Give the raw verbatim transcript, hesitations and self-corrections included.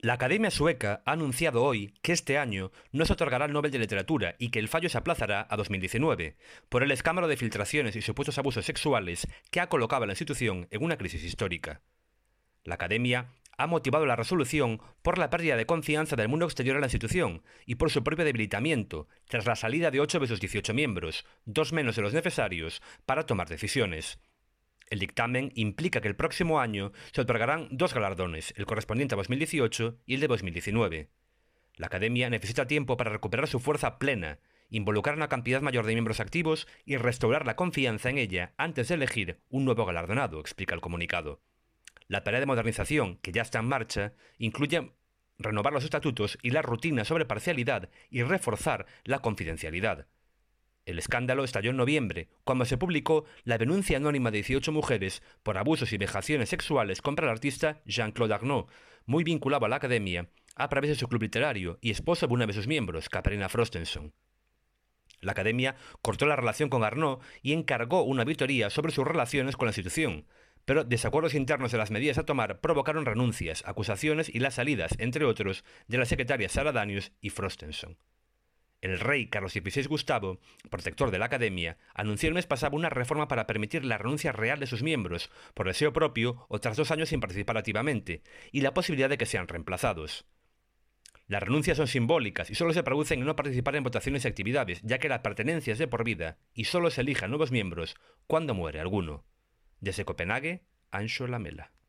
La Academia Sueca ha anunciado hoy que este año no se otorgará el Nobel de Literatura y que el fallo se aplazará a dos mil diecinueve, por el escándalo de filtraciones y supuestos abusos sexuales que ha colocado a la institución en una crisis histórica. La Academia ha motivado la resolución por la pérdida de confianza del mundo exterior en la institución y por su propio debilitamiento, tras la salida de ocho de sus dieciocho miembros, dos menos de los necesarios para tomar decisiones. El dictamen implica que el próximo año se otorgarán dos galardones, el correspondiente a dos mil dieciocho y el de dos mil diecinueve. La Academia necesita tiempo para recuperar su fuerza plena, involucrar una cantidad mayor de miembros activos y restaurar la confianza en ella antes de elegir un nuevo galardonado, explica el comunicado. La tarea de modernización, que ya está en marcha, incluye renovar los estatutos y la rutina sobre parcialidad y reforzar la confidencialidad. El escándalo estalló en noviembre, cuando se publicó la denuncia anónima de dieciocho mujeres por abusos y vejaciones sexuales contra el artista Jean-Claude Arnault, muy vinculado a la Academia, a través de su club literario y esposo de una de sus miembros, Katarina Frostenson. La Academia cortó la relación con Arnault y encargó una auditoría sobre sus relaciones con la institución, pero desacuerdos internos de las medidas a tomar provocaron renuncias, acusaciones y las salidas, entre otros, de las secretarias Sarah Danius y Frostenson. El rey Carlos dieciséis Gustavo, protector de la Academia, anunció el mes pasado una reforma para permitir la renuncia real de sus miembros, por deseo propio o tras dos años sin participar activamente, y la posibilidad de que sean reemplazados. Las renuncias son simbólicas y solo se producen en no participar en votaciones y actividades, ya que la pertenencia es de por vida y solo se elijan nuevos miembros cuando muere alguno. Desde Copenhague, Anxo Lamela.